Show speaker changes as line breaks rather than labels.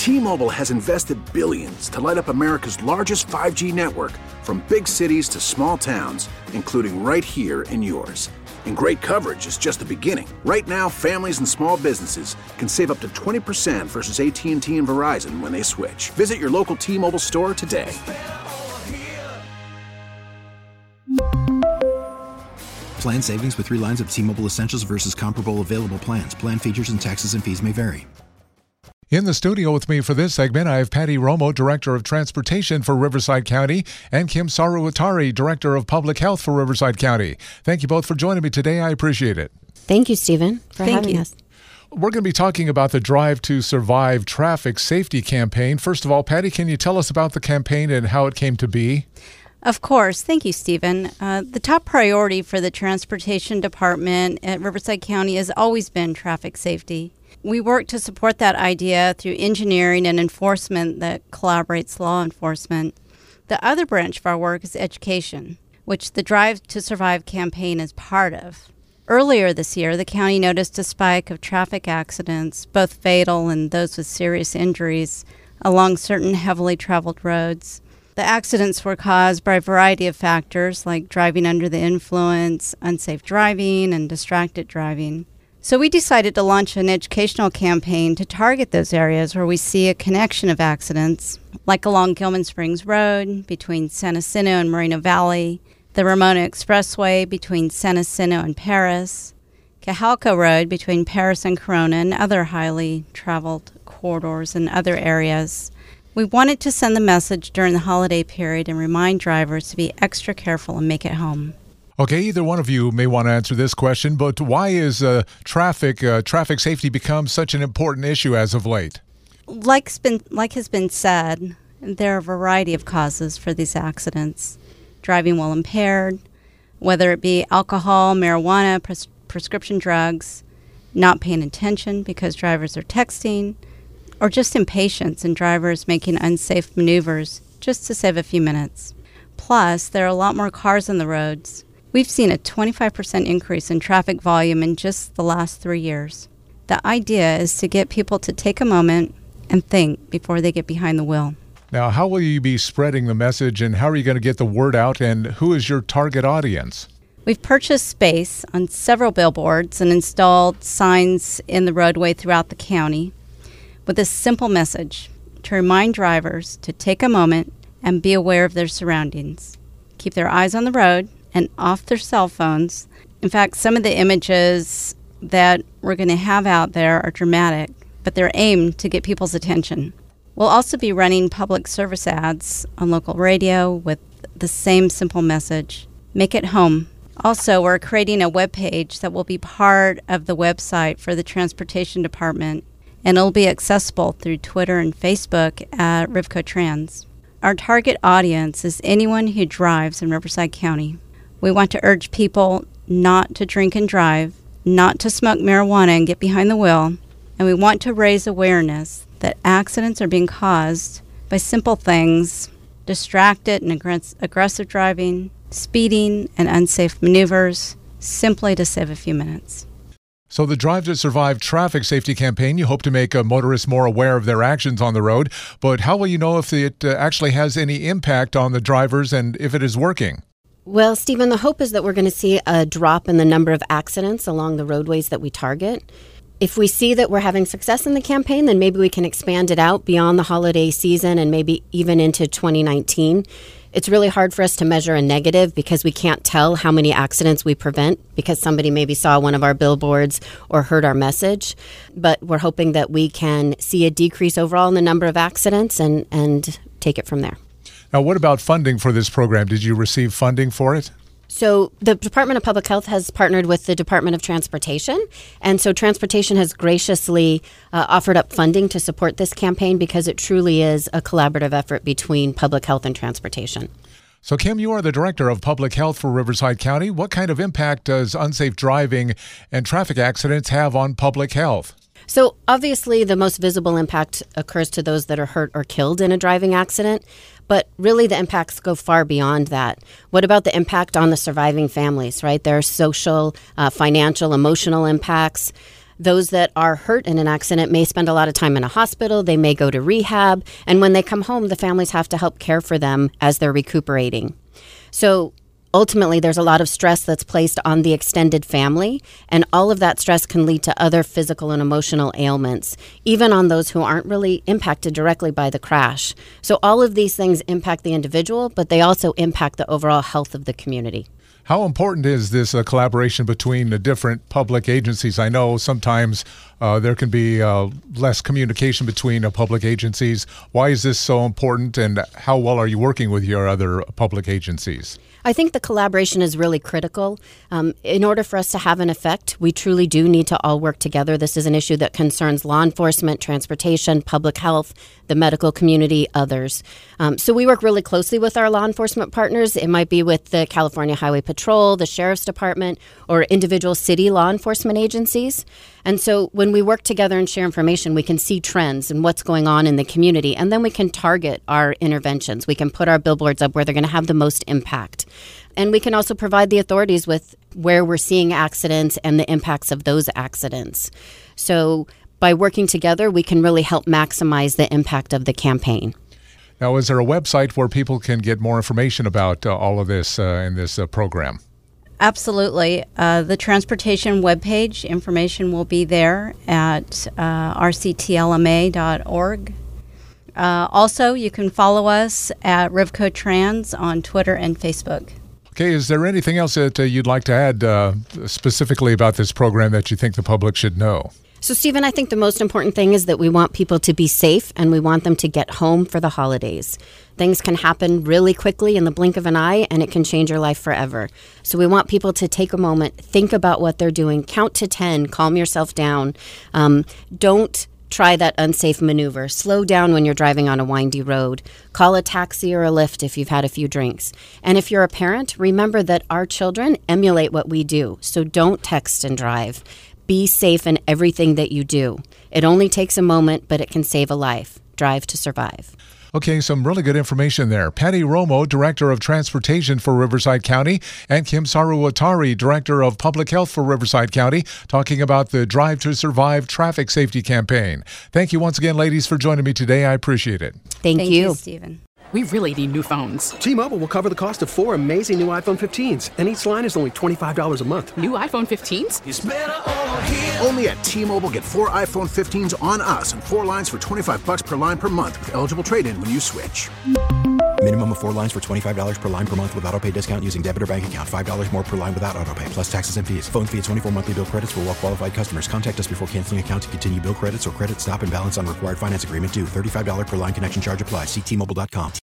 T-Mobile has invested billions to light up America's largest 5G network, from big cities to small towns, including right here in yours. And great coverage is just the beginning. Right now, families and small businesses can save up to 20% versus AT&T and Verizon when they switch. Visit your local T-Mobile store today.
Plan savings with 3 lines of T-Mobile Essentials versus comparable available plans. Plan features and taxes and fees may vary.
In the studio with me for this segment, I have Patty Romo, Director of Transportation for Riverside County, and Kim Saruwatari, Director of Public Health for Riverside County. Thank you both for joining me today. I appreciate it.
Thank you, Stephen, for having us.
We're going to be talking about the Drive to Survive traffic safety campaign. First of all, Patty, can you tell us about the campaign and how it came to be?
Of course. Thank you, Stephen. The top priority for the Transportation Department at Riverside County has always been traffic safety. We work to support that idea through engineering and enforcement that collaborates law enforcement. The other branch of our work is education, which the Drive to Survive campaign is part of. Earlier this year, the county noticed a spike of traffic accidents, both fatal and those with serious injuries, along certain heavily traveled roads. The accidents were caused by a variety of factors like driving under the influence, unsafe driving, and distracted driving. So we decided to launch an educational campaign to target those areas where we see a connection of accidents, like along Gilman Springs Road, between San Jacinto and Moreno Valley, the Ramona Expressway between San Jacinto and Paris, Cajalco Road between Paris and Corona, and other highly traveled corridors in other areas. We wanted to send the message during the holiday period and remind drivers to be extra careful and make it home.
Okay, either one of you may want to answer this question, but why is traffic safety become such an important issue as of late?
Like has been said, there are a variety of causes for these accidents. Driving while impaired, whether it be alcohol, marijuana, prescription drugs, not paying attention because drivers are texting, or just impatience and drivers making unsafe maneuvers just to save a few minutes. Plus, there are a lot more cars on the roads. We've seen a 25% increase in traffic volume in just the last 3 years. The idea is to get people to take a moment and think before they get behind the wheel.
Now, how will you be spreading the message, and how are you going to get the word out, and who is your target audience?
We've purchased space on several billboards and installed signs in the roadway throughout the county with a simple message to remind drivers to take a moment and be aware of their surroundings. Keep their eyes on the road and off their cell phones. In fact, some of the images that we're going to have out there are dramatic, but they're aimed to get people's attention. We'll also be running public service ads on local radio with the same simple message, make it home. Also, we're creating a webpage that will be part of the website for the Transportation Department, and it'll be accessible through Twitter and Facebook at Rivco Trans. Our target audience is anyone who drives in Riverside County. We want to urge people not to drink and drive, not to smoke marijuana and get behind the wheel, and we want to raise awareness that accidents are being caused by simple things, distracted and aggressive driving, speeding, and unsafe maneuvers, simply to save a few minutes.
So the Drive to Survive traffic safety campaign, you hope to make motorists more aware of their actions on the road, but how will you know if it actually has any impact on the drivers and if it is working?
Well, Stephen, the hope is that we're going to see a drop in the number of accidents along the roadways that we target. If we see that we're having success in the campaign, then maybe we can expand it out beyond the holiday season and maybe even into 2019. It's really hard for us to measure a negative because we can't tell how many accidents we prevent because somebody maybe saw one of our billboards or heard our message. But we're hoping that we can see a decrease overall in the number of accidents and take it from there.
Now, what about funding for this program? Did you receive funding for it?
So the Department of Public Health has partnered with the Department of Transportation. And so Transportation has graciously offered up funding to support this campaign because it truly is a collaborative effort between public health and transportation.
So, Kim, you are the Director of Public Health for Riverside County. What kind of impact does unsafe driving and traffic accidents have on public health?
So obviously the most visible impact occurs to those that are hurt or killed in a driving accident, but really the impacts go far beyond that. What about the impact on the surviving families, right? There are social, financial, emotional impacts. Those that are hurt in an accident may spend a lot of time in a hospital. They may go to rehab. And when they come home, the families have to help care for them as they're recuperating. So ultimately, there's a lot of stress that's placed on the extended family, and all of that stress can lead to other physical and emotional ailments, even on those who aren't really impacted directly by the crash. So all of these things impact the individual, but they also impact the overall health of the community.
How important is this collaboration between the different public agencies? I know sometimes there can be less communication between public agencies. Why is this so important, and how well are you working with your other public agencies?
I think the collaboration is really critical. In order for us to have an effect, we truly do need to all work together. This is an issue that concerns law enforcement, transportation, public health, the medical community, others. So we work really closely with our law enforcement partners. It might be with the California Highway Patrol, the Sheriff's Department, or individual city law enforcement agencies. And so when we work together and share information, we can see trends and what's going on in the community, and then we can target our interventions. We can put our billboards up where they're going to have the most impact. And we can also provide the authorities with where we're seeing accidents and the impacts of those accidents. So by working together, we can really help maximize the impact of the campaign.
Now, is there a website where people can get more information about all of this in this program?
Absolutely. The transportation webpage information will be there at rctlma.org. Also, you can follow us at Rivco Trans on Twitter and Facebook.
Okay, is there anything else that you'd like to add specifically about this program that you think the public should know?
So, Stephen, I think the most important thing is that we want people to be safe and we want them to get home for the holidays. Things can happen really quickly in the blink of an eye, and it can change your life forever. So we want people to take a moment, think about what they're doing, count to 10, calm yourself down. Don't try that unsafe maneuver. Slow down when you're driving on a windy road. Call a taxi or a Lyft if you've had a few drinks. And if you're a parent, remember that our children emulate what we do. So don't text and drive. Be safe in everything that you do. It only takes a moment, but it can save a life. Drive to survive.
Okay, some really good information there. Patty Romo, Director of Transportation for Riverside County, and Kim Saruwatari, Director of Public Health for Riverside County, talking about the Drive to Survive traffic safety campaign. Thank you once again, ladies, for joining me today. I appreciate it.
Thank you,
Stephen.
We really need new phones.
T-Mobile will cover the cost of 4 amazing new iPhone 15s, and each line is only $25 a month.
New iPhone 15s?
It's better over here. Only at T-Mobile, get 4 iPhone 15s on us and 4 lines for $25 per line per month with eligible trade-in when you switch.
Minimum of 4 lines for $25 per line per month with autopay discount using debit or bank account. $5 more per line without autopay, plus taxes and fees. Phone fee at 24 monthly bill credits for well-qualified customers. Contact us before canceling account to continue bill credits or credit stop and balance on required finance agreement due. $35 per line connection charge applies. See T-Mobile.com.